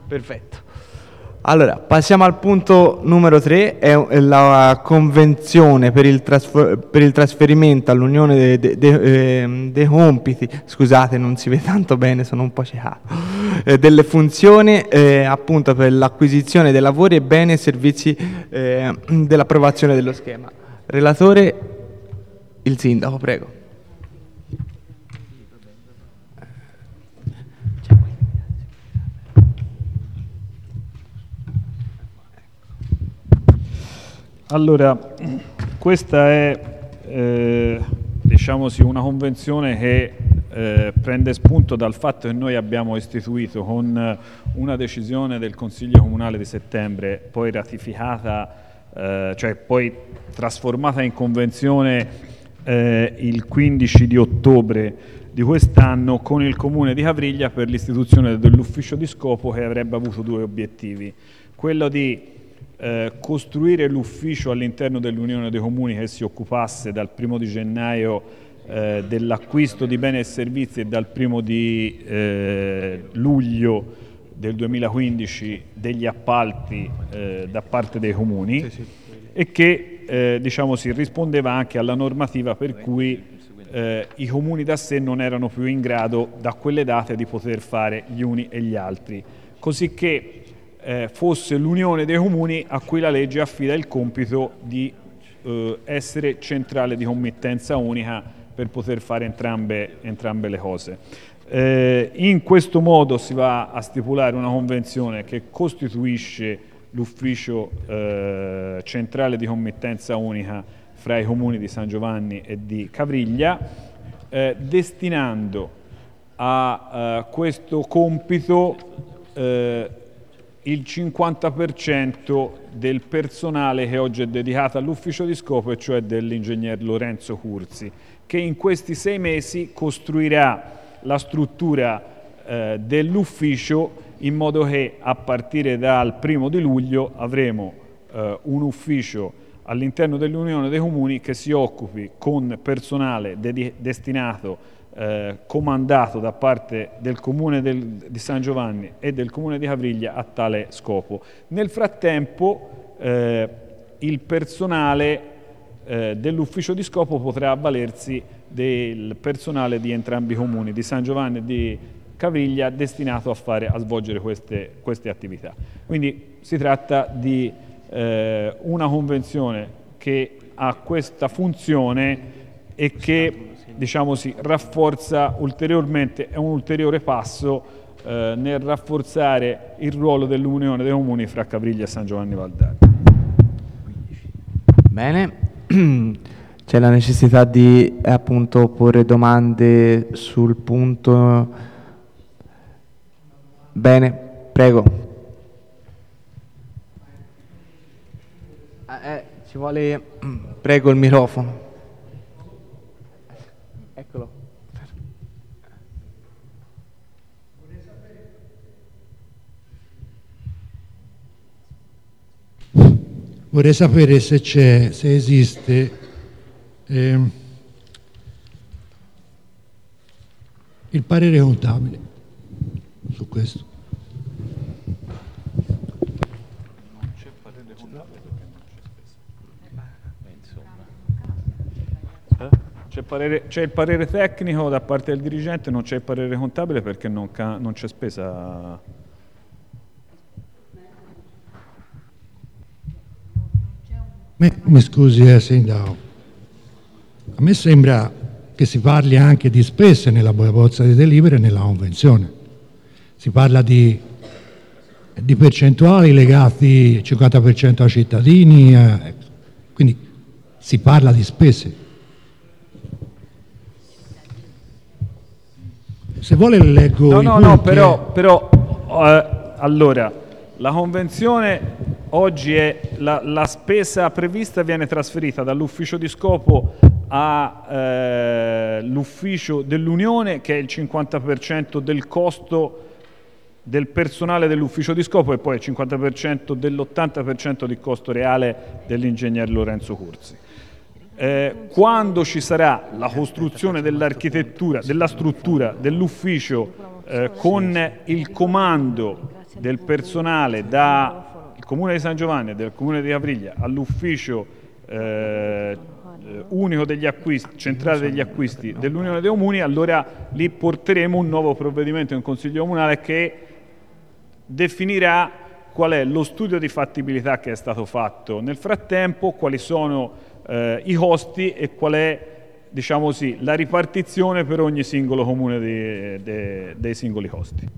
Perfetto. Allora, passiamo al punto numero 3, è la convenzione per il trasferimento all'Unione dei compiti, scusate non si vede tanto bene, sono un po' ciecato, delle funzioni appunto per l'acquisizione dei lavori e beni e servizi dell'approvazione dello schema. Relatore, il sindaco, prego. Allora, questa è diciamoci una convenzione che prende spunto dal fatto che noi abbiamo istituito con una decisione del Consiglio Comunale di settembre, poi ratificata, cioè poi trasformata in convenzione il 15 di ottobre di quest'anno con il Comune di Cavriglia per l'istituzione dell'ufficio di scopo che avrebbe avuto due obiettivi. Quello di costruire l'ufficio all'interno dell'Unione dei Comuni che si occupasse dal 1° di gennaio dell'acquisto di beni e servizi e dal 1° di luglio del 2015 degli appalti da parte dei comuni, e che diciamo si rispondeva anche alla normativa per cui i comuni da sé non erano più in grado da quelle date di poter fare gli uni e gli altri, così che fosse l'Unione dei Comuni a cui la legge affida il compito di essere centrale di committenza unica per poter fare entrambe le cose. In questo modo si va a stipulare una convenzione che costituisce l'ufficio centrale di committenza unica fra i comuni di San Giovanni e di Cavriglia, destinando a questo compito il 50% del personale che oggi è dedicato all'ufficio di scopo, e cioè dell'ingegner Lorenzo Curzi, che in questi 6 mesi costruirà la struttura dell'ufficio in modo che a partire dal 1° di luglio avremo un ufficio all'interno dell'Unione dei Comuni che si occupi con personale destinato comandato da parte del Comune di San Giovanni e del Comune di Cavriglia a tale scopo. Nel frattempo il personale dell'ufficio di scopo potrà avvalersi del personale di entrambi i comuni, di San Giovanni e di Cavriglia, destinato a svolgere queste attività. Quindi si tratta di una convenzione che ha questa funzione e che diciamo si rafforza ulteriormente, è un ulteriore passo nel rafforzare il ruolo dell'Unione dei Comuni fra Cavriglia e San Giovanni Valdarno. Bene, c'è la necessità di appunto porre domande sul punto. Bene, prego. Ci vuole, prego, il microfono. Eccolo. Vorrei sapere se esiste il parere contabile su questo. Non c'è parere contabile perché non c'è spesa. C'è il parere tecnico da parte del dirigente, non c'è il parere contabile perché non c'è spesa. Mi scusi, Sindaco, a me sembra che si parli anche di spese nella bozza di delibera e nella convenzione. Si parla di percentuali legati 50% ai cittadini, quindi si parla di spese. Se vuole le leggo. No, però allora la convenzione oggi è la spesa prevista viene trasferita dall'ufficio di scopo all'ufficio dell'Unione, che è il 50% del costo del personale dell'ufficio di scopo e poi il 50% dell'80% di costo reale dell'ingegner Lorenzo Curzi. Quando ci sarà la costruzione dell'architettura, della struttura dell'ufficio con il comando del personale dal Comune di San Giovanni e del Comune di Aprilia all'ufficio unico degli acquisti, centrale degli acquisti dell'Unione dei Comuni, allora lì porteremo un nuovo provvedimento in Consiglio Comunale che definirà qual è lo studio di fattibilità che è stato fatto nel frattempo, quali sono i costi e qual è, diciamo così, la ripartizione per ogni singolo comune dei singoli costi.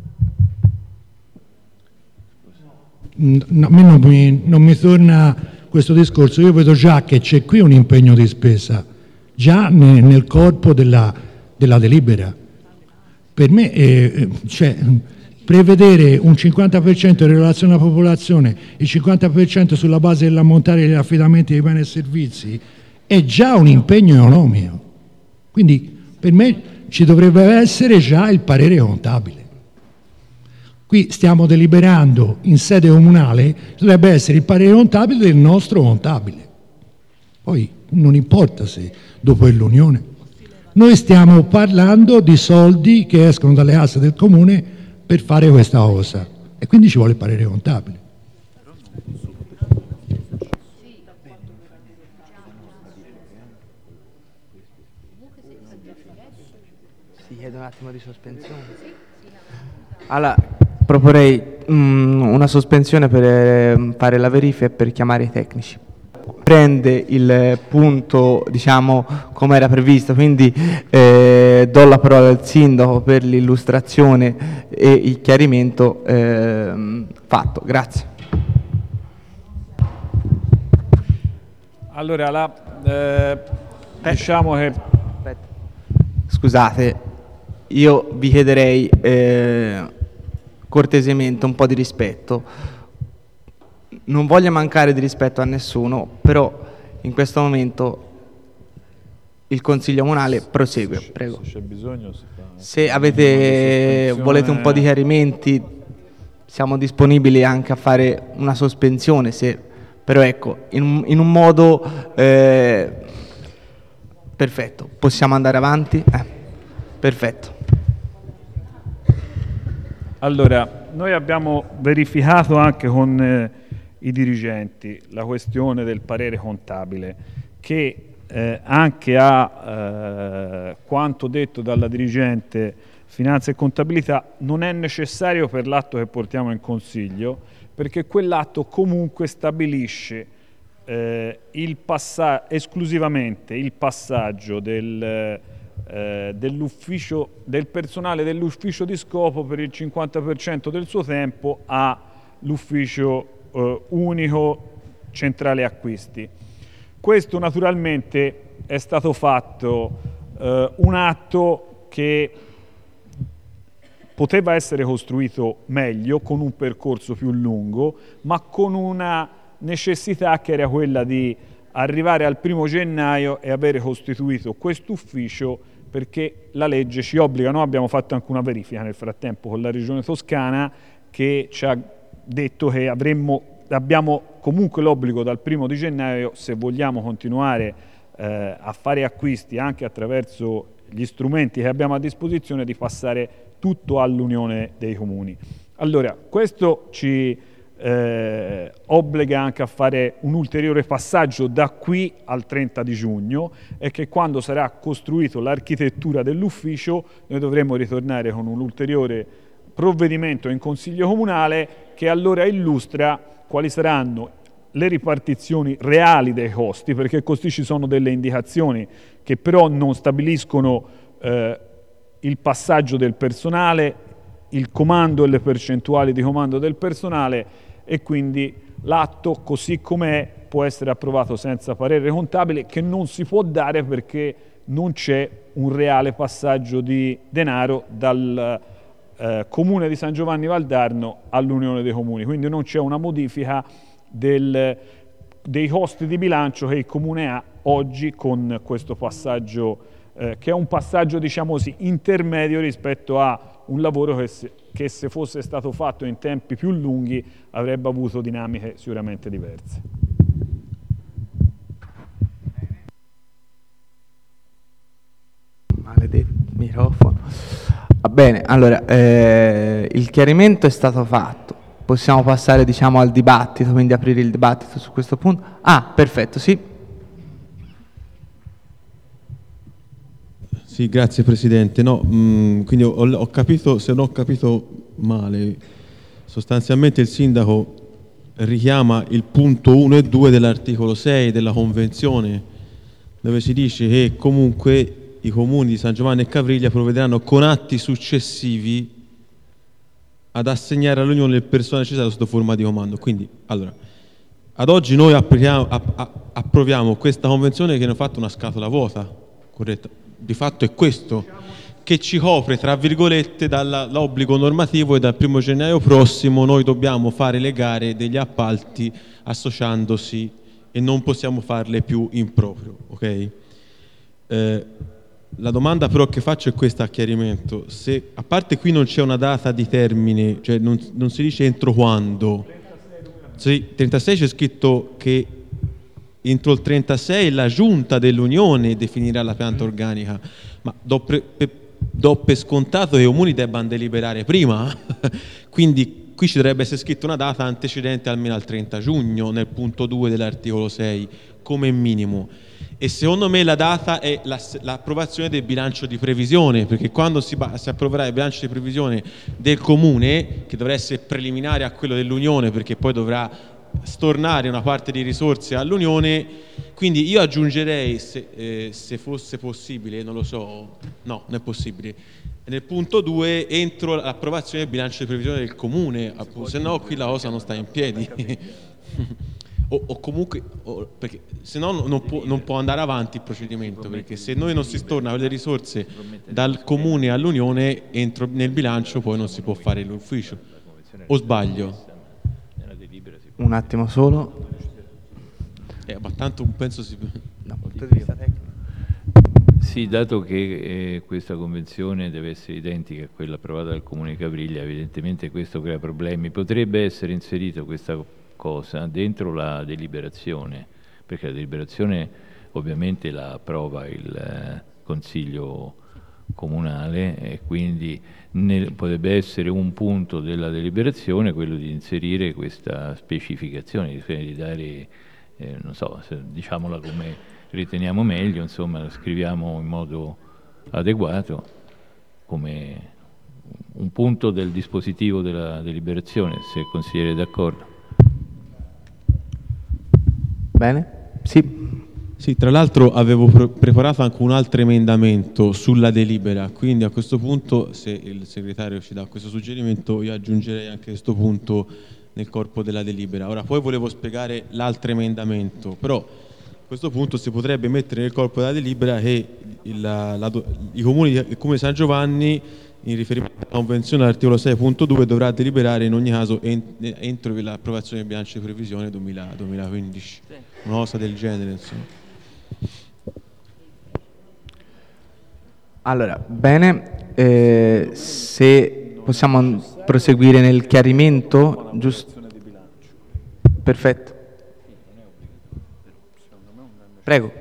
No, a me non mi torna questo discorso. Io vedo già che c'è qui un impegno di spesa, già nel corpo della delibera. Per me, prevedere un 50% in relazione alla popolazione, il 50% sulla base dell'ammontare degli affidamenti dei beni e servizi, è già un impegno economico. Quindi per me ci dovrebbe essere già il parere contabile. Qui stiamo deliberando in sede comunale, dovrebbe essere il parere contabile del nostro contabile. Poi non importa se dopo è l'Unione. Noi stiamo parlando di soldi che escono dalle casse del comune per fare questa cosa e quindi ci vuole il parere contabile. Si chiede un attimo di sospensione. Allora, proporrei una sospensione per fare la verifica e per chiamare i tecnici. Prende il punto, diciamo, come era previsto, quindi do la parola al sindaco per l'illustrazione e il chiarimento fatto. Grazie. Allora, diciamo che... Aspetta. Scusate, io vi chiederei cortesemente un po' di rispetto. Non voglio mancare di rispetto a nessuno, però in questo momento il Consiglio Comunale prosegue, prego. Se c'è bisogno se volete un po' di chiarimenti, siamo disponibili anche a fare una sospensione, però ecco, in un modo perfetto. Possiamo andare avanti? Perfetto. Allora, noi abbiamo verificato anche con i dirigenti la questione del parere contabile che anche a quanto detto dalla dirigente Finanza e Contabilità non è necessario per l'atto che portiamo in Consiglio, perché quell'atto comunque stabilisce esclusivamente il passaggio dell'ufficio, del personale dell'ufficio di scopo per il 50% del suo tempo all'ufficio unico centrale acquisti. Questo naturalmente è stato fatto un atto che poteva essere costruito meglio, con un percorso più lungo, ma con una necessità che era quella di arrivare al 1° gennaio e avere costituito quest'ufficio, perché la legge ci obbliga. Noi abbiamo fatto anche una verifica nel frattempo con la Regione Toscana che ci ha detto che abbiamo comunque l'obbligo dal 1° gennaio, se vogliamo continuare a fare acquisti anche attraverso gli strumenti che abbiamo a disposizione, di passare tutto all'Unione dei Comuni. Allora, questo ci obbliga anche a fare un ulteriore passaggio da qui al 30 di giugno, e che quando sarà costruito l'architettura dell'ufficio noi dovremo ritornare con un ulteriore provvedimento in Consiglio Comunale che allora illustra quali saranno le ripartizioni reali dei costi, perché così ci sono delle indicazioni che però non stabiliscono il passaggio del personale, il comando e le percentuali di comando del personale, e quindi l'atto così com'è può essere approvato senza parere contabile, che non si può dare perché non c'è un reale passaggio di denaro dal Comune di San Giovanni Valdarno all'Unione dei Comuni, quindi non c'è una modifica dei costi di bilancio che il Comune ha oggi con questo passaggio, che è un passaggio, diciamo così, intermedio rispetto a un lavoro che se fosse stato fatto in tempi più lunghi avrebbe avuto dinamiche sicuramente diverse. Maledetto microfono. Va bene, allora il chiarimento è stato fatto. possiamo passare, diciamo, al dibattito, quindi aprire il dibattito su questo punto. Ah, perfetto, sì. Sì, grazie Presidente. No, quindi ho capito, se non ho capito male, sostanzialmente il Sindaco richiama il punto 1 e 2 dell'articolo 6 della Convenzione, dove si dice che comunque i comuni di San Giovanni e Cavriglia provvederanno con atti successivi ad assegnare all'Unione il personale necessario sotto forma di comando. Quindi, allora, ad oggi noi approviamo questa convenzione che ne ha fatto una scatola vuota, corretta? Di fatto è questo che ci copre, tra virgolette, dall'obbligo normativo, e dal 1° gennaio prossimo noi dobbiamo fare le gare degli appalti associandosi e non possiamo farle più in proprio, ok? La domanda però che faccio è questa, a chiarimento: se a parte qui non c'è una data di termine, cioè non si dice entro quando, 36 c'è scritto che entro il 36 la giunta dell'Unione definirà la pianta organica, ma do per scontato che i comuni debbano deliberare prima quindi qui ci dovrebbe essere scritto una data antecedente almeno al 30 giugno nel punto 2 dell'articolo 6 come minimo. E secondo me la data è l'approvazione del bilancio di previsione, perché quando si approverà il bilancio di previsione del comune, che dovrà essere preliminare a quello dell'Unione, perché poi dovrà stornare una parte di risorse all'Unione, quindi io aggiungerei, se fosse possibile, non lo so, no, non è possibile, nel punto 2 entro l'approvazione del bilancio di previsione del comune, se no qui la cosa non sta in piedi. O comunque, perché se no non può andare avanti il procedimento, perché se noi non si storna quelle risorse dal comune all'Unione, nel bilancio poi non si può fare l'ufficio. O sbaglio? Un attimo solo. Ma tanto penso si... Dal punto di vista tecnico. Sì, dato che questa convenzione deve essere identica a quella approvata dal Comune di Cavriglia, evidentemente questo crea problemi. Potrebbe essere inserita questa cosa dentro la deliberazione, perché la deliberazione ovviamente la approva il Consiglio Comunale e quindi potrebbe essere un punto della deliberazione quello di inserire questa specificazione, di dare, non so, diciamola come riteniamo meglio, insomma, la scriviamo in modo adeguato come un punto del dispositivo della deliberazione, se il consigliere è d'accordo. Bene? Sì. Sì, tra l'altro avevo preparato anche un altro emendamento sulla delibera, quindi a questo punto, se il segretario ci dà questo suggerimento, io aggiungerei anche questo punto nel corpo della delibera. Ora, poi volevo spiegare l'altro emendamento, però a questo punto si potrebbe mettere nel corpo della delibera che il Comune di San Giovanni, in riferimento alla Convenzione all'articolo 6.2, dovrà deliberare in ogni caso entro l'approvazione del bilancio di previsione 2015, una cosa del genere, insomma. Allora, bene, se possiamo proseguire nel chiarimento, giusto? Perfetto. Prego.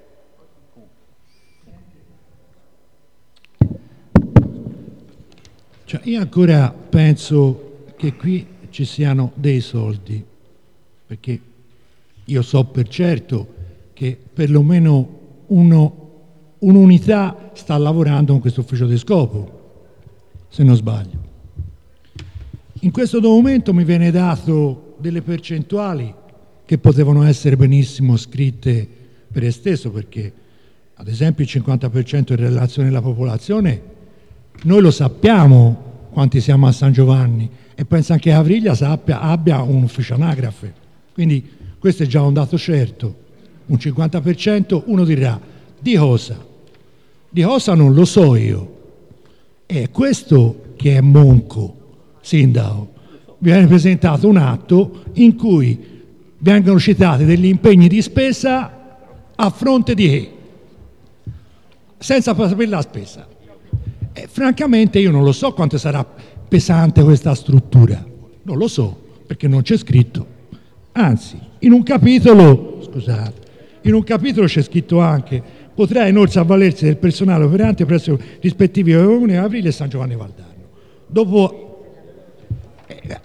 Cioè, io ancora penso che qui ci siano dei soldi, perché io so per certo che perlomeno un'unità sta lavorando con questo ufficio di scopo, se non sbaglio. In questo documento mi viene dato delle percentuali che potevano essere benissimo scritte per esteso, perché ad esempio il 50% in relazione alla popolazione, noi lo sappiamo quanti siamo a San Giovanni, e penso anche che Cavriglia abbia un ufficio anagrafe, quindi questo è già un dato certo. Un 50%, uno dirà, di cosa? Di cosa non lo so io. È questo che è monco, sindaco. Viene presentato un atto in cui vengono citati degli impegni di spesa a fronte di che? Senza sapere la spesa. E francamente io non lo so quanto sarà pesante questa struttura. Non lo so, perché non c'è scritto. Anzi, in un capitolo c'è scritto anche: potrà inoltre avvalersi del personale operante presso i rispettivi comuni di Cavriglia e San Giovanni Valdarno. Dopo,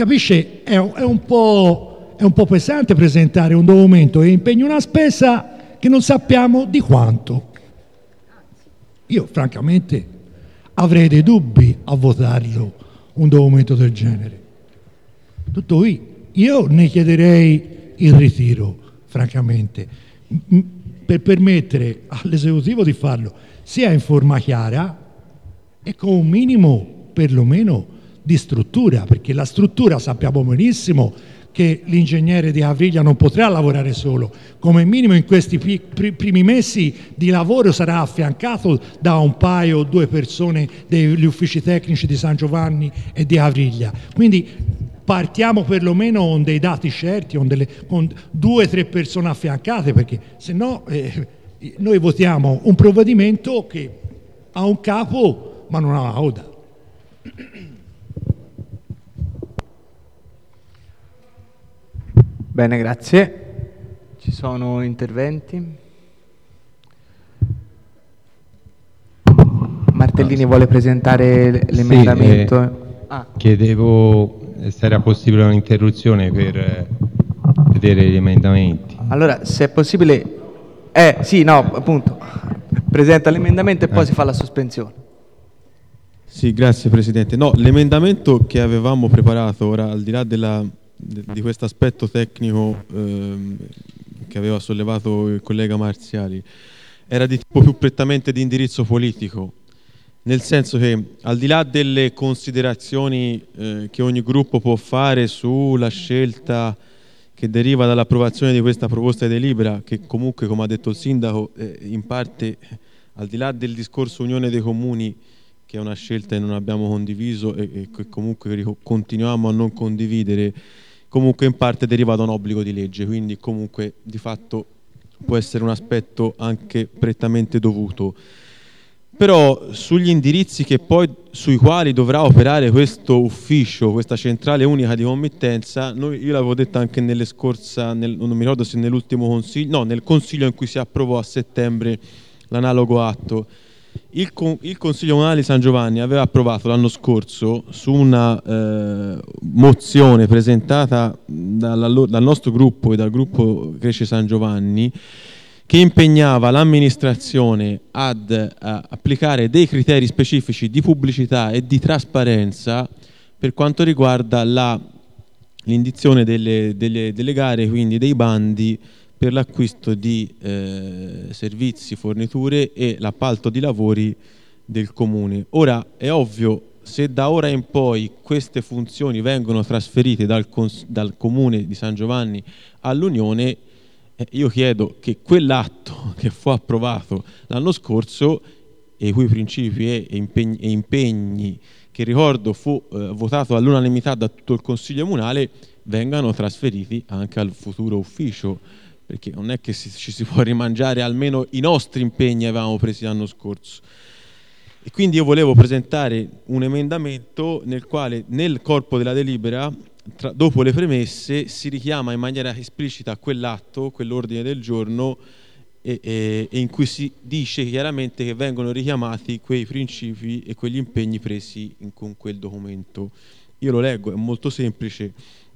capisce, è un po' pesante presentare un documento e impegni una spesa che non sappiamo di quanto. Io francamente avrei dei dubbi a votarlo un documento del genere. Tutto qui, io ne chiederei il ritiro, francamente, per permettere all'esecutivo di farlo sia in forma chiara e con un minimo perlomeno di struttura, perché la struttura sappiamo benissimo che l'ingegnere di Avriglia non potrà lavorare solo, come minimo in questi primi mesi di lavoro sarà affiancato da un paio o due persone degli uffici tecnici di San Giovanni e di Avriglia. Quindi partiamo perlomeno con dei dati certi, con 2 o 3 persone affiancate, perché se no noi votiamo un provvedimento che ha un capo ma non ha una coda. Bene, grazie. Ci sono interventi? Martellini vuole presentare l'emendamento? Chiedevo se era possibile un'interruzione per vedere gli emendamenti. Allora, se è possibile... sì, no, appunto. Presenta l'emendamento e poi si fa la sospensione. Sì, grazie Presidente. No, l'emendamento che avevamo preparato, ora al di là di questo aspetto tecnico che aveva sollevato il collega Marziali, era di tipo più prettamente di indirizzo politico, nel senso che al di là delle considerazioni che ogni gruppo può fare sulla scelta che deriva dall'approvazione di questa proposta di delibera, che comunque, come ha detto il Sindaco, in parte, al di là del discorso Unione dei Comuni, che è una scelta che non abbiamo condiviso e che comunque continuiamo a non condividere, comunque in parte deriva da un obbligo di legge, quindi comunque di fatto può essere un aspetto anche prettamente dovuto. Però sugli indirizzi sui quali dovrà operare questo ufficio, questa centrale unica di committenza, io l'avevo detto anche nelle scorsa, non mi ricordo se nell'ultimo consiglio, no, nel consiglio in cui si approvò a settembre l'analogo atto. Il Consiglio Comunale di San Giovanni aveva approvato l'anno scorso su una mozione presentata dal nostro gruppo e dal gruppo Cresce San Giovanni, che impegnava l'amministrazione ad applicare dei criteri specifici di pubblicità e di trasparenza per quanto riguarda l'indizione delle gare, quindi dei bandi per l'acquisto di servizi, forniture e l'appalto di lavori del Comune. Ora è ovvio, se da ora in poi queste funzioni vengono trasferite dal Comune di San Giovanni all'Unione, io chiedo che quell'atto che fu approvato l'anno scorso e i cui principi e impegni, che ricordo fu votato all'unanimità da tutto il Consiglio Comunale, vengano trasferiti anche al futuro ufficio, perché non è che ci si può rimangiare almeno i nostri impegni che avevamo presi l'anno scorso. E quindi io volevo presentare un emendamento nel quale nel corpo della delibera, dopo le premesse, si richiama in maniera esplicita quell'atto, quell'ordine del giorno, e in cui si dice chiaramente che vengono richiamati quei principi e quegli impegni presi con quel documento. Io lo leggo, è molto semplice.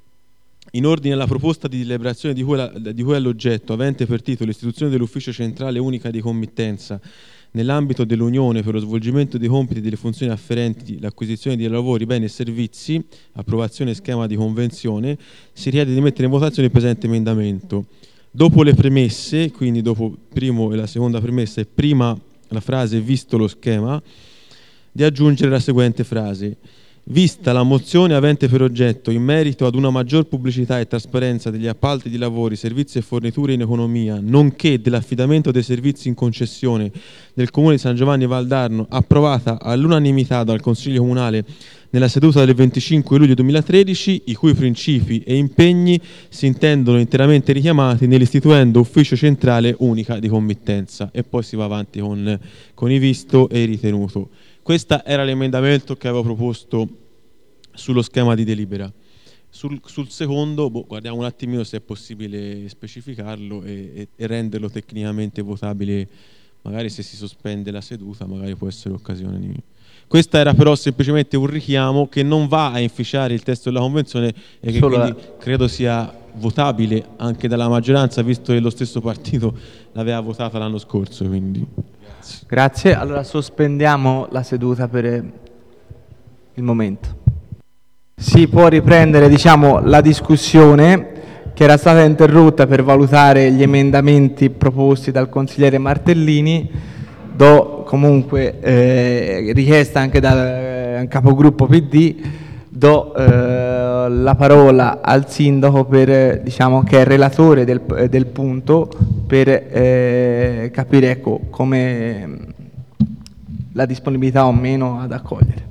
In ordine alla proposta di deliberazione di cui all'oggetto, avente per titolo l'istituzione dell'ufficio centrale unica di committenza nell'ambito dell'Unione per lo svolgimento dei compiti e delle funzioni afferenti l'acquisizione di lavori, beni e servizi, approvazione schema di convenzione, si richiede di mettere in votazione il presente emendamento. Dopo le premesse, quindi dopo il primo e la seconda premessa e prima la frase visto lo schema, di aggiungere la seguente frase: vista la mozione avente per oggetto in merito ad una maggior pubblicità e trasparenza degli appalti di lavori, servizi e forniture in economia, nonché dell'affidamento dei servizi in concessione del Comune di San Giovanni Valdarno, approvata all'unanimità dal Consiglio Comunale nella seduta del 25 luglio 2013, i cui principi e impegni si intendono interamente richiamati nell'istituendo ufficio centrale unica di committenza. E poi si va avanti con i visto e i ritenuto. Questo era l'emendamento che avevo proposto sullo schema di delibera. Sul secondo, guardiamo un attimino se è possibile specificarlo e renderlo tecnicamente votabile, magari se si sospende la seduta, magari può essere occasione di... Questo era però semplicemente un richiamo che non va a inficiare il testo della convenzione e che quindi credo sia votabile anche dalla maggioranza, visto che lo stesso partito l'aveva votata l'anno scorso. Quindi. Grazie, allora sospendiamo la seduta per il momento. Si può riprendere, diciamo, la discussione che era stata interrotta per valutare gli emendamenti proposti dal consigliere Martellini. Do comunque richiesta anche dal capogruppo PD, do la parola al sindaco per, diciamo, che è relatore del punto, per capire, ecco, come la disponibilità o meno ad accogliere.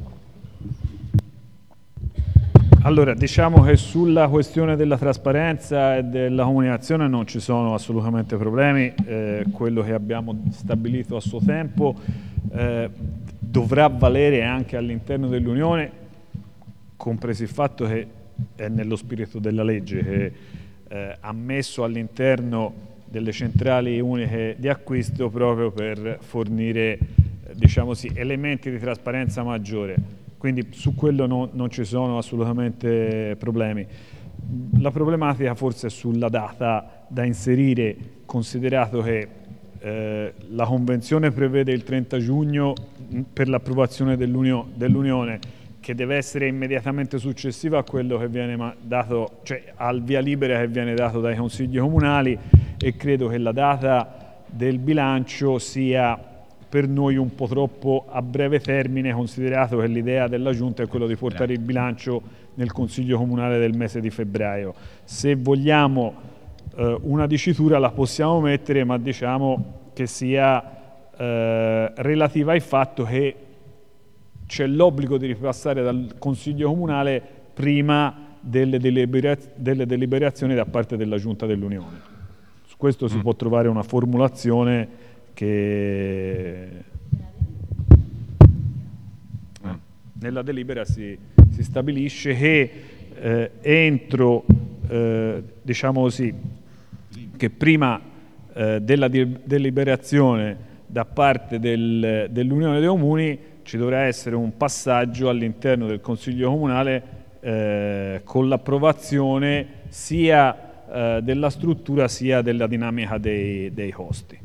Allora, diciamo che sulla questione della trasparenza e della comunicazione non ci sono assolutamente problemi, quello che abbiamo stabilito a suo tempo dovrà valere anche all'interno dell'Unione, compreso il fatto che è nello spirito della legge che ha messo all'interno delle centrali uniche di acquisto proprio per fornire, diciamo sì, elementi di trasparenza maggiore. Quindi su quello non ci sono assolutamente problemi. La problematica forse è sulla data da inserire, considerato che la Convenzione prevede il 30 giugno per l'approvazione dell'Unione, che deve essere immediatamente successiva a quello che viene dato, cioè al via libera che viene dato dai consigli comunali, e credo che la data del bilancio sia per noi un po' troppo a breve termine, considerato che l'idea della Giunta è quello di portare il bilancio nel Consiglio Comunale del mese di febbraio. Se vogliamo una dicitura la possiamo mettere, ma diciamo che sia relativa al fatto che c'è l'obbligo di ripassare dal Consiglio Comunale prima delle deliberazioni da parte della Giunta dell'Unione. Su questo si può trovare una formulazione che nella delibera si stabilisce che entro, diciamo così, che prima della deliberazione da parte dell'Unione dei Comuni ci dovrà essere un passaggio all'interno del Consiglio Comunale con l'approvazione sia della struttura sia della dinamica dei costi.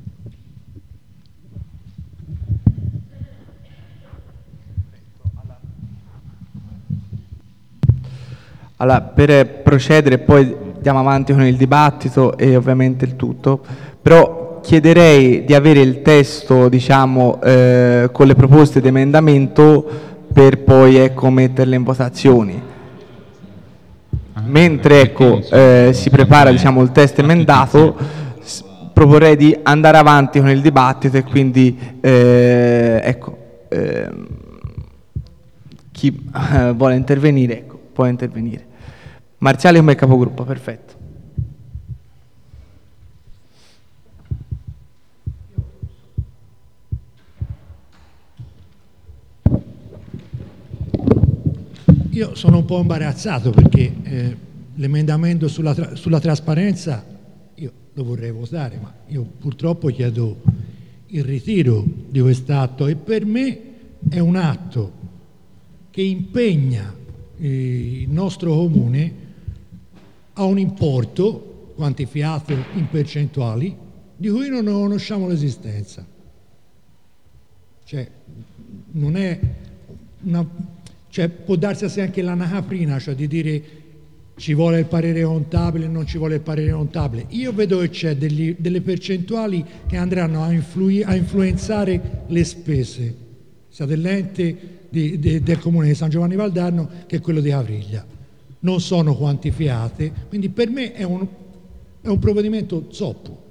Allora, per procedere, poi andiamo avanti con il dibattito e ovviamente il tutto, però chiederei di avere il testo, diciamo, con le proposte di emendamento per poi, ecco, metterle in votazioni. Mentre, ecco, si prepara, diciamo, il testo emendato, proporrei di andare avanti con il dibattito e quindi, ecco, chi vuole intervenire, ecco, può intervenire. Marziali come capogruppo, perfetto. Io sono un po' imbarazzato perché l'emendamento sulla trasparenza io lo vorrei votare, ma io purtroppo chiedo il ritiro di quest'atto, e per me è un atto che impegna il nostro comune a un importo quantificato in percentuali di cui non conosciamo l'esistenza. Cioè, non è una... Cioè, può darsi anche l'anacaprina, cioè di dire ci vuole il parere contabile, non ci vuole il parere contabile. Io vedo che c'è delle percentuali che andranno a influenzare le spese, sia dell'ente del comune di San Giovanni Valdarno che quello di Avriglia. Non sono quantificate, quindi per me è un provvedimento zoppo,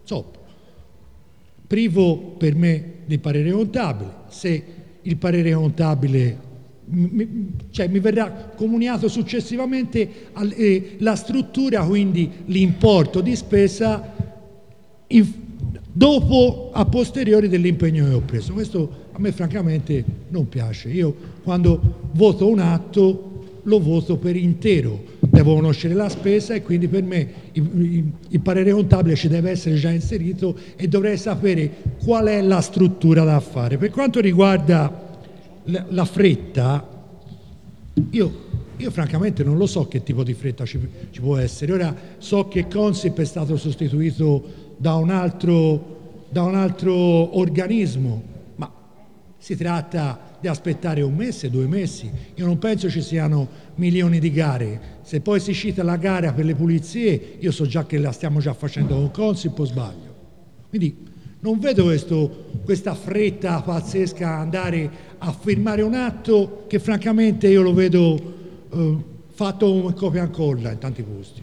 privo per me di parere contabile. Se il parere contabile mi verrà comunicato successivamente la struttura, quindi l'importo di spesa dopo, a posteriori dell'impegno che ho preso. Questo a me francamente non piace. Io quando voto un atto lo voto per intero, devo conoscere la spesa e quindi per me il parere contabile ci deve essere già inserito e dovrei sapere qual è la struttura da fare. Per quanto riguarda la fretta, io francamente non lo so che tipo di fretta ci può essere. Ora so che Consip è stato sostituito da un altro organismo, ma si tratta di aspettare 1 mese, 2 mesi. Io non penso ci siano milioni di gare. Se poi si cita la gara per le pulizie, io so già che la stiamo già facendo con Consip, o sbaglio? Quindi non vedo questa fretta pazzesca a andare a firmare un atto che francamente io lo vedo fatto un copia e incolla in tanti posti.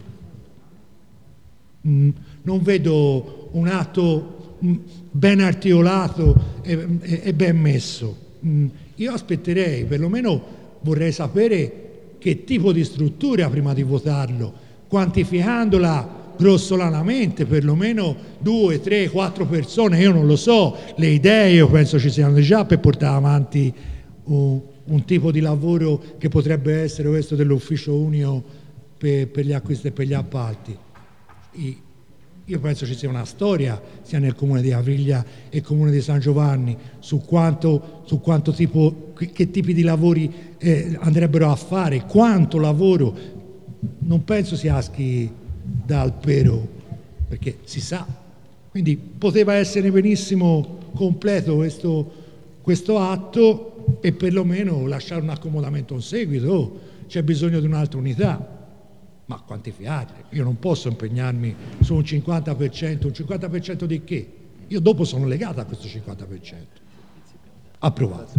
Non vedo un atto ben articolato e ben messo. Io aspetterei, perlomeno vorrei sapere che tipo di struttura prima di votarlo, quantificandola grossolanamente, perlomeno 2, 3, 4 persone, io non lo so, le idee io penso ci siano già per portare avanti un tipo di lavoro che potrebbe essere questo dell'ufficio unico per gli acquisti e per gli appalti. Io penso ci sia una storia sia nel comune di Avriglia e comune di San Giovanni su quanto tipo, che tipi di lavori andrebbero a fare, quanto lavoro. Non penso si aschi dal pero, perché si sa. Quindi poteva essere benissimo completo questo atto e perlomeno lasciare un accomodamento in seguito. C'è bisogno di un'altra unità. Ma quantificate, io non posso impegnarmi su un 50% di che? Io dopo sono legato a questo 50%. Approvato.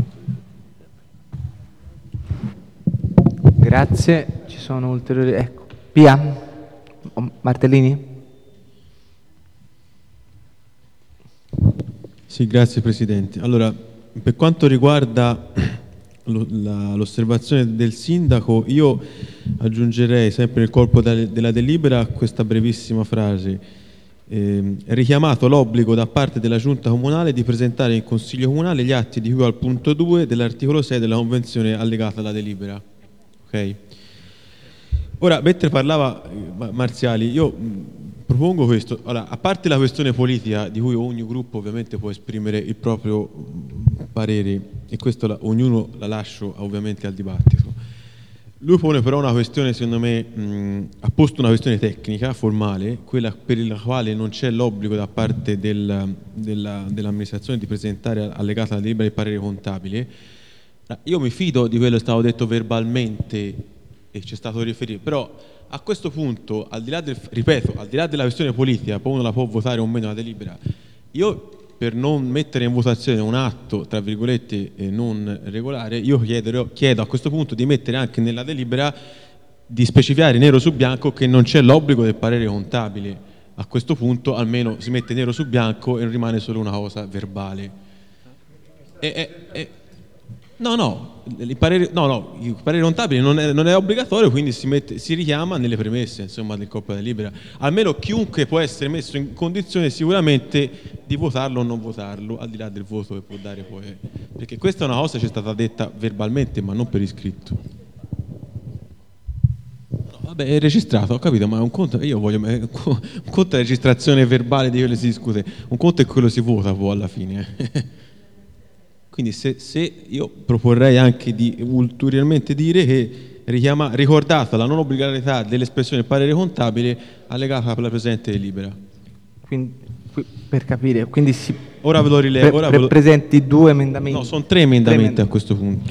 Grazie, ci sono ulteriori... Ecco, Pia, Martellini? Sì, grazie Presidente. Allora, per quanto riguarda l'osservazione del sindaco, io aggiungerei sempre nel corpo della delibera questa brevissima frase: richiamato l'obbligo da parte della giunta comunale di presentare in consiglio comunale gli atti di cui al punto 2 dell'articolo 6 della convenzione allegata alla delibera. Ok? Ora, mentre parlava Marziali, io propongo questo. Allora, a parte la questione politica di cui ogni gruppo ovviamente può esprimere il proprio parere, e questo ognuno la lascio ovviamente al dibattito, lui pone però una questione, secondo me, ha posto una questione tecnica, formale, quella per la quale non c'è l'obbligo da parte dell'amministrazione di presentare allegata alla delibera il parere contabile. Io mi fido di quello che è stato detto verbalmente e ci è stato riferito, però a questo punto, al di là al di là della questione politica, poi uno la può votare o meno la delibera, io per non mettere in votazione un atto, tra virgolette, non regolare, io chiedo a questo punto di mettere anche nella delibera, di specificare nero su bianco che non c'è l'obbligo del parere contabile. A questo punto almeno si mette nero su bianco e non rimane solo una cosa verbale. Il parere contabile non è obbligatorio, quindi si richiama nelle premesse, insomma, del corpo della delibera. Almeno chiunque può essere messo in condizione sicuramente di votarlo o non votarlo, al di là del voto che può dare poi. Perché questa è una cosa che ci è stata detta verbalmente, ma non per iscritto. No, vabbè, è registrato, ho capito, ma un conto, un conto è la registrazione verbale di quello che si discute, un conto è quello che si vota poi alla fine. Quindi se io proporrei anche di ulteriormente dire che ricordata la non obbligatorietà dell'espressione parere contabile allegata alla presente delibera. Quindi, per capire, quindi ora ve lo rilevo. Presenti 2 emendamenti? No, sono 3 emendamenti a questo punto.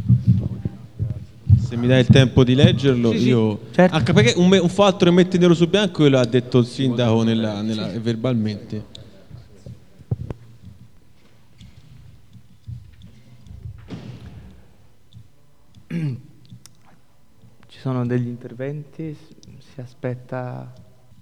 Se mi dai il tempo di leggerlo, sì, io... Certo. Anche perché un fatto che mette nero su bianco lo ha detto il sindaco verbalmente. Ci sono degli interventi? Si aspetta...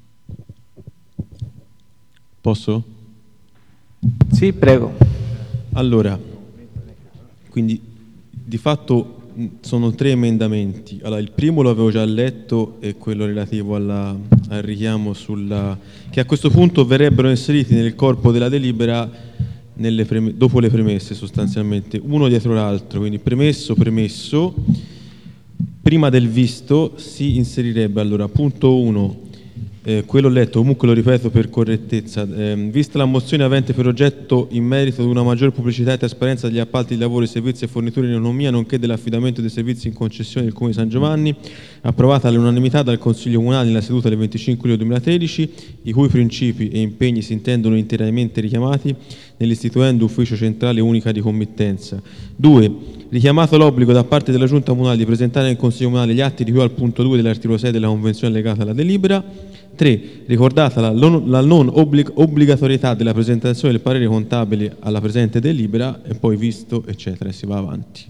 Posso? Sì, prego. Allora, quindi di fatto sono 3 emendamenti. Allora, il primo lo avevo già letto, è quello relativo al richiamo che a questo punto verrebbero inseriti nel corpo della delibera dopo le premesse, sostanzialmente, uno dietro l'altro, quindi premesso, prima del visto si inserirebbe, allora, punto 1, quello letto, comunque lo ripeto per correttezza, vista la mozione avente per oggetto in merito ad una maggiore pubblicità e trasparenza degli appalti di lavori, servizi e forniture in economia, nonché dell'affidamento dei servizi in concessione del Comune di San Giovanni, approvata all'unanimità dal Consiglio Comunale nella seduta del 25 luglio 2013, i cui principi e impegni si intendono interamente richiamati nell'istituendo ufficio centrale unica di committenza. 2. Richiamato l'obbligo da parte della Giunta Comunale di presentare nel Consiglio Comunale gli atti di cui al punto 2 dell'articolo 6 della Convenzione legata alla delibera. 3. Ricordata la non obbligatorietà della presentazione del parere contabile alla presente delibera e poi visto, eccetera, e si va avanti.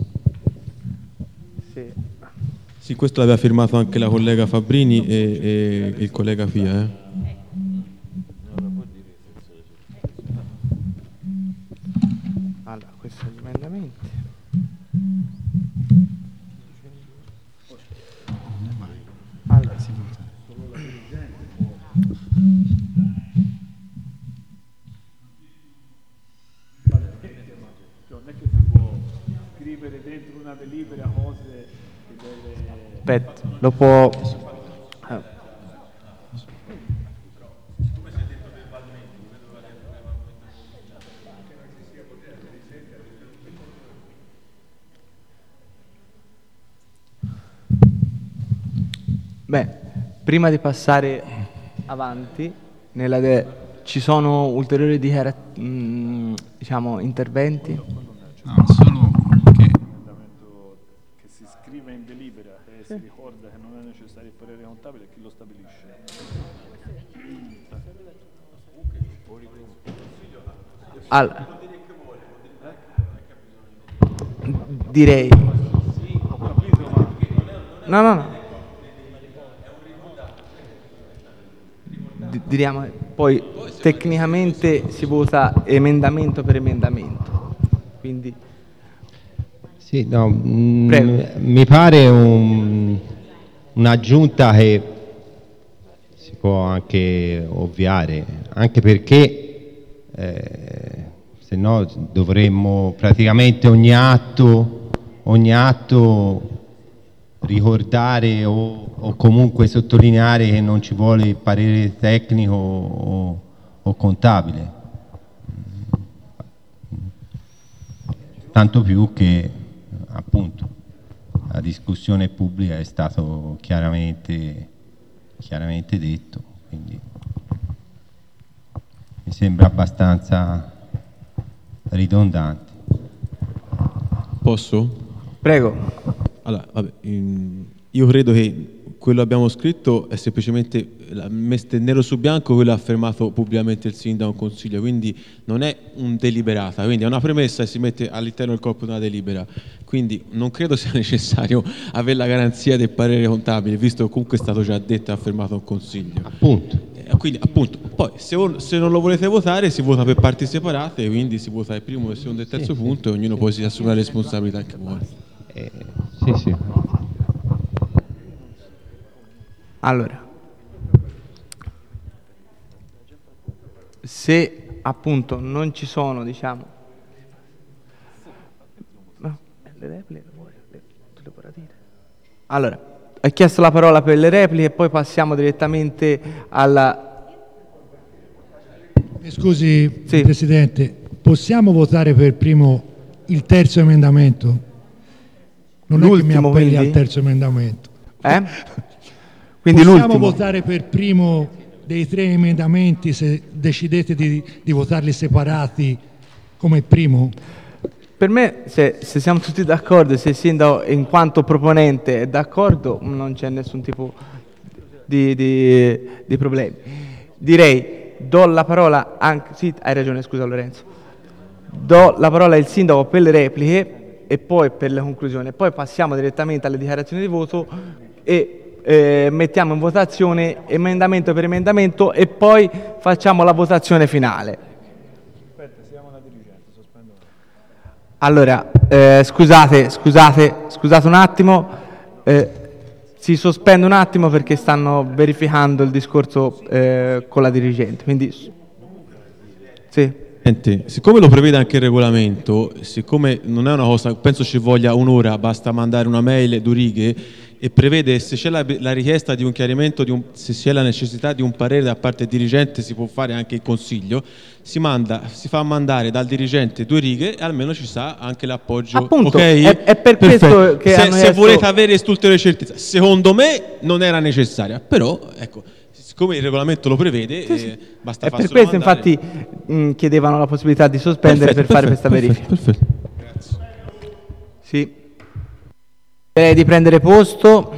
Sì, questo l'aveva firmato anche la collega Fabbrini e il collega Pia. Allora, questo è l'emendamento. Allora, sì. Non è che si può scrivere dentro una delibera cose che deve... Aspetta, lo può... Beh, prima di passare avanti, ci sono ulteriori diciamo, interventi? No, solo che che si scrive in delibera e si ricorda che non è necessario il parere contabile, chi lo stabilisce? Allora, direi... No. Diriamo, poi tecnicamente si vota emendamento per emendamento, quindi... Sì, no, mi pare un'aggiunta che si può anche ovviare, anche perché se no dovremmo praticamente ogni atto ricordare o comunque sottolineare che non ci vuole il parere tecnico o contabile. Tanto più che appunto la discussione pubblica è stato chiaramente detto, quindi mi sembra abbastanza ridondante. Posso? Prego. Allora, vabbè, io credo che quello che abbiamo scritto è semplicemente messo nero su bianco quello affermato pubblicamente il sindaco in consiglio, quindi non è un deliberata, quindi è una premessa e si mette all'interno del corpo di una delibera, quindi non credo sia necessario avere la garanzia del parere contabile, visto che comunque è stato già detto e affermato in consiglio. Appunto. Quindi appunto, poi se non lo volete votare si vota per parti separate, quindi si vota il primo, il secondo e il terzo punto e ognuno poi si assume la responsabilità che vuole. Sì. Allora, se appunto non ci sono, diciamo, no, le repliche tu le puoi dire. Allora, ho chiesto la parola per le repliche e poi passiamo direttamente alla... Scusi, Sì. Presidente, possiamo votare per primo il terzo emendamento? Non è che mi L'ultimo, appelli quindi? al terzo emendamento. Quindi Possiamo l'ultimo. votare per primo dei tre emendamenti se decidete di votarli separati come primo? Per me, se siamo tutti d'accordo, se il sindaco in quanto proponente è d'accordo, non c'è nessun tipo di problemi. Direi, do la parola anche... Sì, hai ragione, scusa Lorenzo. Do la parola al sindaco per le repliche e poi per le conclusioni. Poi passiamo direttamente alle dichiarazioni di voto e mettiamo in votazione emendamento per emendamento e poi facciamo la votazione finale. Aspetta, siamo alla dirigente, sospendo. Allora, scusate un attimo, si sospende un attimo perché stanno verificando il discorso con la dirigente, quindi sì. Siccome lo prevede anche il regolamento, siccome non è una cosa, penso ci voglia un'ora, basta mandare una mail, 2 righe, e prevede se c'è la richiesta di un chiarimento, se c'è la necessità di un parere da parte del dirigente, si può fare anche il consiglio, si fa mandare dal dirigente 2 righe e almeno ci sta anche l'appoggio. Appunto, Okay? è per questo che se volete avere quest'ulteriore certezza, secondo me non era necessaria, però ecco, siccome il regolamento lo prevede, basta è per farselo questo mandare. infatti chiedevano la possibilità di sospendere per fare questa verifica. Perfetto. Sì. Direi di prendere posto.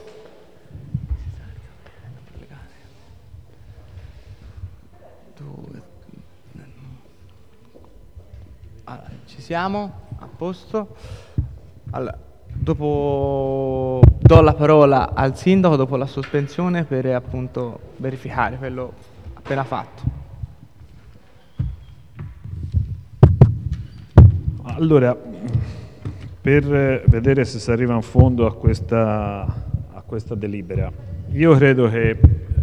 Allora, ci siamo? A posto? Allora, dopo do la parola al sindaco dopo la sospensione per appunto verificare quello appena fatto. Allora, per vedere se si arriva in fondo a questa delibera, io credo che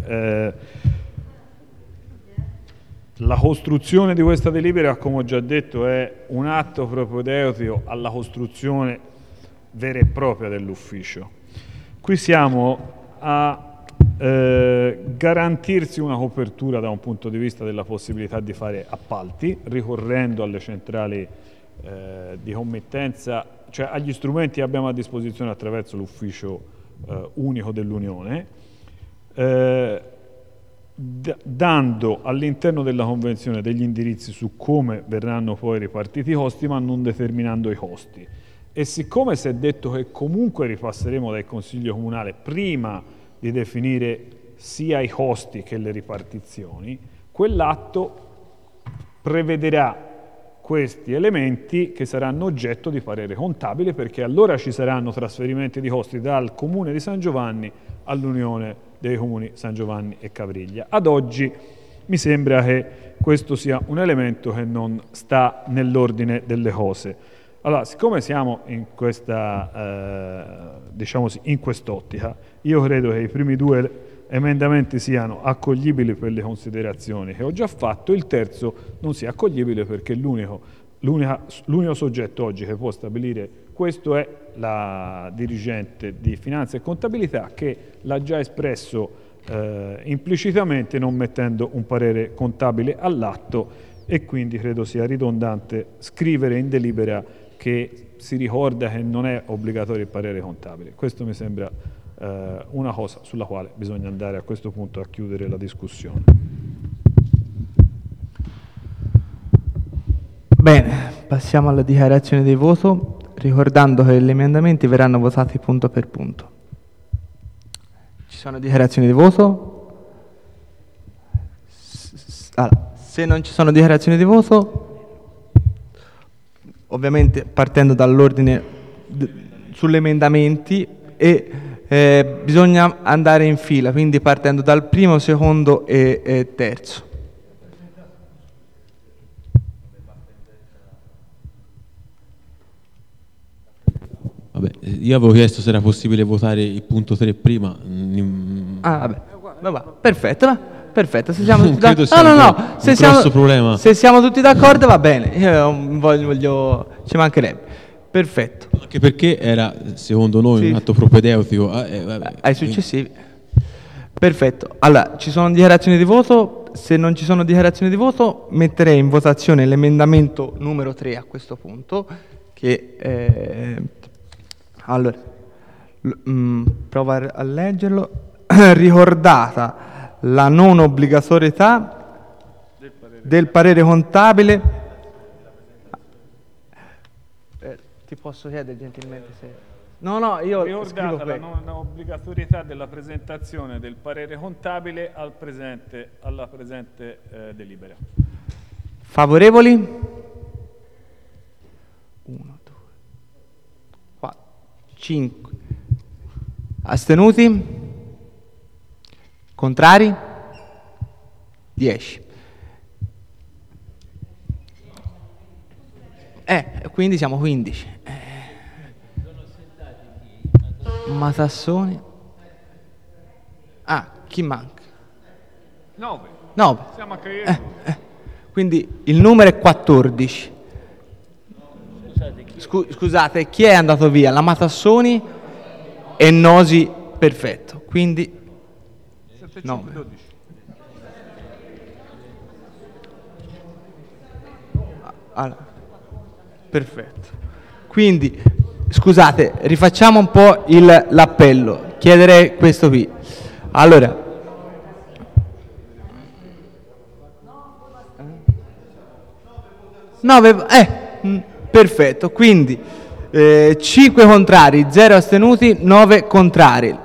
la costruzione di questa delibera, come ho già detto, è un atto propedeutico alla costruzione vera e propria dell'ufficio. Qui siamo a garantirsi una copertura da un punto di vista della possibilità di fare appalti, ricorrendo alle centrali di committenza, cioè agli strumenti che abbiamo a disposizione attraverso l'ufficio unico dell'Unione, dando all'interno della convenzione degli indirizzi su come verranno poi ripartiti i costi, ma non determinando i costi. E siccome si è detto che comunque ripasseremo dal Consiglio Comunale prima di definire sia i costi che le ripartizioni, quell'atto prevederà questi elementi che saranno oggetto di parere contabile, perché allora ci saranno trasferimenti di costi dal Comune di San Giovanni all'Unione dei Comuni San Giovanni e Cavriglia. Ad oggi mi sembra che questo sia un elemento che non sta nell'ordine delle cose. Allora, siccome siamo in questa, in quest'ottica, io credo che i primi 2 emendamenti siano accoglibili per le considerazioni che ho già fatto, il terzo non sia accoglibile perché l'unico soggetto oggi che può stabilire questo è la dirigente di Finanza e Contabilità, che l'ha già espresso implicitamente non mettendo un parere contabile all'atto, e quindi credo sia ridondante scrivere in delibera che si ricorda che non è obbligatorio il parere contabile. Questo mi sembra una cosa sulla quale bisogna andare a questo punto a chiudere la discussione. Bene, passiamo alla dichiarazione di voto, ricordando che gli emendamenti verranno votati punto per punto. Ci sono dichiarazioni di voto? Allora, se non ci sono dichiarazioni di voto, ovviamente partendo dall'ordine sugli emendamenti, e bisogna andare in fila, quindi partendo dal primo, secondo e terzo. Vabbè, io avevo chiesto se era possibile votare il punto 3 prima. Vabbè, perfetto, se siamo tutti credo sia un grosso problema. Se siamo tutti d'accordo va bene, io ci mancherebbe. Perfetto. Anche perché era, secondo noi, Sì. un atto propedeutico Ai successivi. Perfetto. Allora, ci sono dichiarazioni di voto? Se non ci sono dichiarazioni di voto, metterei in votazione l'emendamento numero 3 a questo punto, che allora provo a leggerlo. Ricordata la non obbligatorietà del parere contabile. Ti posso chiedere gentilmente se... No, io Ricordata scrivo la qui. non obbligatorietà della presentazione del parere contabile alla presente delibera. Favorevoli? 1, 2, 4, 5. Astenuti? Contrari? 10. Quindi siamo 15. Matassoni. Chi manca? 9. 9. Siamo a Cagliari. Quindi il numero è 14. Scusate, chi è andato via? La Matassoni e Nosi, perfetto. Quindi 9. Allora, perfetto. Quindi, scusate, rifacciamo un po' l'appello. Chiederei questo qui. Allora, perfetto. Quindi 5 contrari, 0 astenuti, 9 contrari.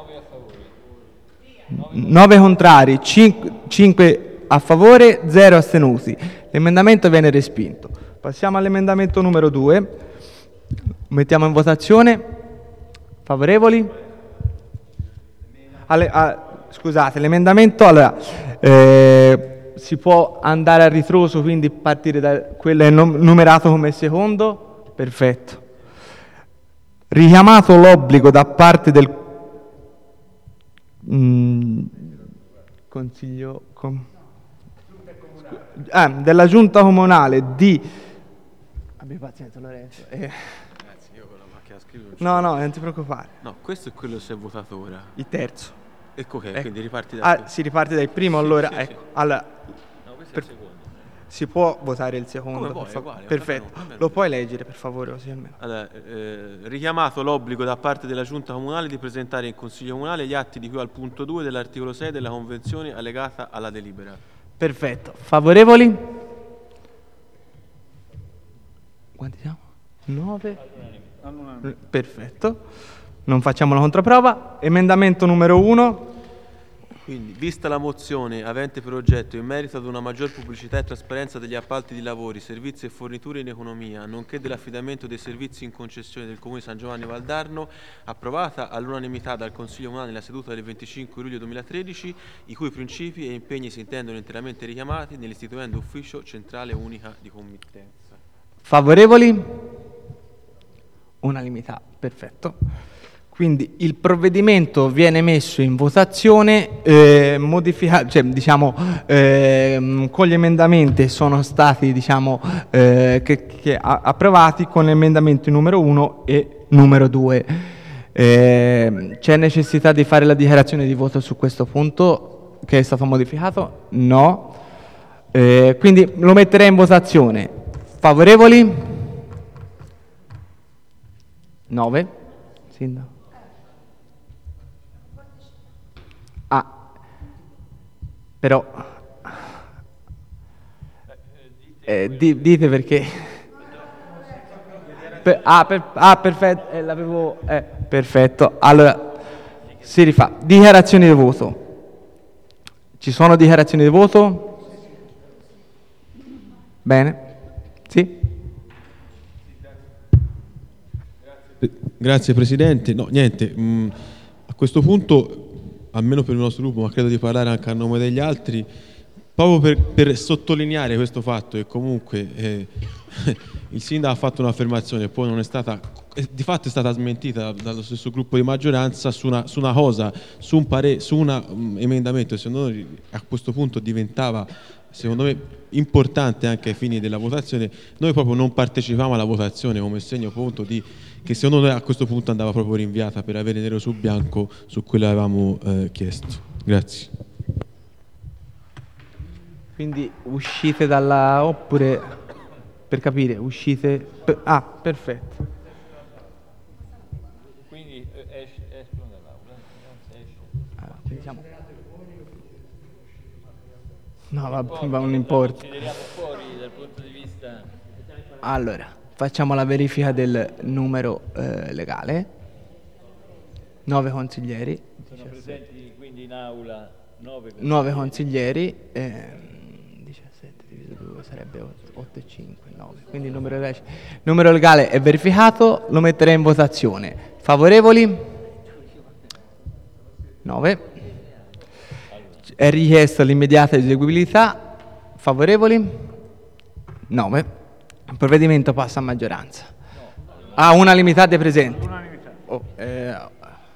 9 contrari, 5 a favore, 0 astenuti. L'emendamento viene respinto. Passiamo all'emendamento numero 2. Mettiamo in votazione. Favorevoli? Scusate, l'emendamento, allora, si può andare a ritroso, quindi partire da quello numerato come secondo. Perfetto. Richiamato l'obbligo da parte del Consiglio della Giunta Comunale di... Abbi pazienza, Lorenzo. Ragazzi, io con la macchina scrivo... No, non ti preoccupare. No, questo è quello che si è votato ora. Il terzo. Ecco che, quindi riparti da... Si riparte dal primo, allora, ecco. Sì. Allora, No, questo è il secondo. si può votare il secondo? Come vuoi, uguale, Perfetto. almeno. Lo puoi leggere, per favore, così almeno. Allora, richiamato l'obbligo da parte della Giunta Comunale di presentare in Consiglio Comunale gli atti di cui al punto 2 dell'articolo 6 della Convenzione allegata alla delibera. Perfetto. Favorevoli? Quanti siamo? 9? Perfetto. Non facciamo la controprova. Emendamento numero 1. Quindi, vista la mozione avente per oggetto in merito ad una maggior pubblicità e trasparenza degli appalti di lavori, servizi e forniture in economia, nonché dell'affidamento dei servizi in concessione del Comune di San Giovanni Valdarno, approvata all'unanimità dal Consiglio Comunale nella seduta del 25 luglio 2013, i cui principi e impegni si intendono interamente richiamati nell'istituendo ufficio centrale unica di committenza. Favorevoli? Unanimità, perfetto. Quindi il provvedimento viene messo in votazione, con gli emendamenti sono stati approvati con emendamenti numero 1 e numero 2. C'è necessità di fare la dichiarazione di voto su questo punto che è stato modificato? No. Quindi lo metterei in votazione. Favorevoli? 9. Sindaco. Però dite perché perfetto, l'avevo perfetto. Allora si rifà dichiarazioni di voto. Ci sono dichiarazioni di voto? Bene, sì. Grazie Presidente. No, niente, a questo punto, almeno per il nostro gruppo, ma credo di parlare anche a nome degli altri, proprio per sottolineare questo fatto che comunque il sindaco ha fatto un'affermazione e poi non è stata, di fatto è stata smentita dallo stesso gruppo di maggioranza su una cosa, su un emendamento, secondo noi a questo punto diventava, secondo me, importante anche ai fini della votazione. Noi proprio non partecipavamo alla votazione come segno appunto che secondo noi a questo punto andava proprio rinviata per avere nero su bianco su quello che avevamo chiesto. Grazie. Quindi uscite oppure per capire, uscite... perfetto. Quindi escono dall'aula, non si esce. Quindi siamo... No, ma non importa. Consideriamo fuori dal punto di vista... Allora, facciamo la verifica del numero legale. 9 consiglieri. Sono presenti quindi in aula 9 consiglieri. 17 diviso 2 sarebbe 8 e 5, 9. Quindi il numero legale è verificato, lo metterei in votazione. Favorevoli? 9. È richiesta l'immediata eseguibilità. Favorevoli? 9. Il provvedimento passa a maggioranza. Unanimità dei presenti.